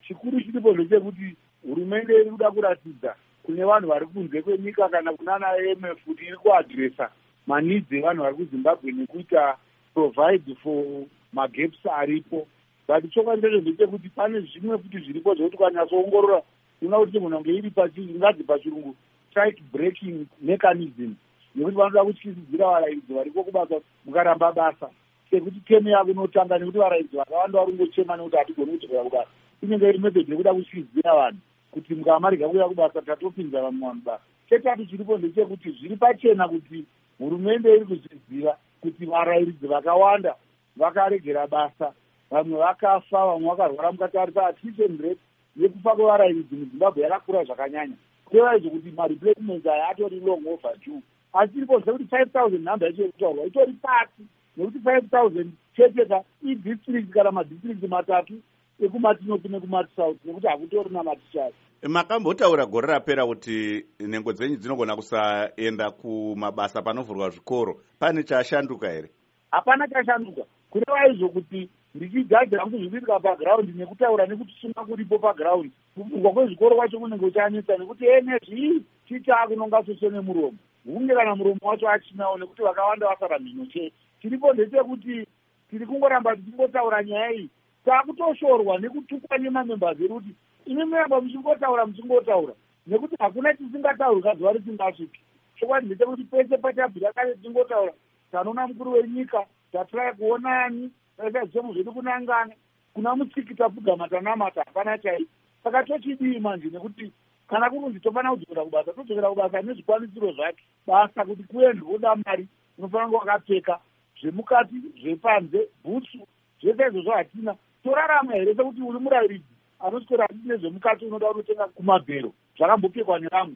chikuru chiripo ndechekuti hurumende iri kuda kuratidza kune vanhu vari kunze kwenyika kana kunana IMF kuti iri kuadhiresa manidzi evanhu vari kuZimbabwe nekuita provide for magaps aripo. But chokwadi ndechekuti pane zvimwe futi zviripo zvekuti ukanyatsoongorora unoona kuti munhu ange iri ingadzi pachirungu strike breaking mechanism, nekuti vanoda kutyisidzira varairidzi varipo kubasa mukaramba basa sekuti temu yavo inotanga, nekuti varairidzi vakawanda vari kungochema nekuti hatigoni kudzokera kubasa. Inenge iri method yekuda kutyisidzira vanhu kuti mukamarika kuuya kubasa tatopinza vamwe vanhu basa. Chetatu chiripo ndechekuti zviri pachena kuti hurumende iri kuzviziva kuti varairidzi vakawanda vakaregera basa, vamwe vakafa, vamwe vakarwara. Mukatarisa attrition rate yekufa kwevarairidzi muZimbabwe yakakura zvakanyanya, kureva izvo kuti mareplacements aya atori long overdue. Asi iripo zvekuti 5,000 nhamba yacho yekutaurwa itori pasi, nekuti 5,000 cheteka idistrict kana madistrict matatu ekumatinopi nekumatisouth, nekuti hakutorina matichari. Makambotaura gore rapera kuti nhengo dzenyu dzinogona kusaenda kumabasa panovhurwa zvikoro. Pane chashanduka here? Hapana chashanduka, kureva izvo kuti ndichigadzira kuti zviriitika pagraundi nekutaura nekuti suna kuripo pagraundi, kuvhurwa kwezvikoro kwacho kunenge kuchanetsa, nekuti enezvi chitaakunonga sose nemuromo hunge kana muromo wacho achinawo, nekuti vakawanda vasara mhino chete. Chiripo ndechekuti tiri kungoramba tichingotaura nyaya iyi, taakutoshorwa nekutukwa nemamembers edu kuti imi muramba muchingotaura, nekuti hakuna chisingataurwa zuva risingasviki. Chokwadi ndechekuti pese pachabvira kare tichingotaura, tanoona mukuru wenyika, tatrai kuonani, taita zvemo zvedu kunangana, kuna mutsiki tapfugama tanamata, hapana chai. Saka tochidii manje, nekuti kana kunonzi tofana kudzokera kubasa, todzokera kubasa nezvikwanisiro zvake. Basa kuti kuendwe woda mari, unofanira kunge wakapfeka zvemukati, zvepanze, bhutsu, zvese izvozvo hatina. Torarama here sekuti uri murairidzi anoswera asina nezvemukati unoda kunotenga kumabhero zvakambopfekwa nevamwe.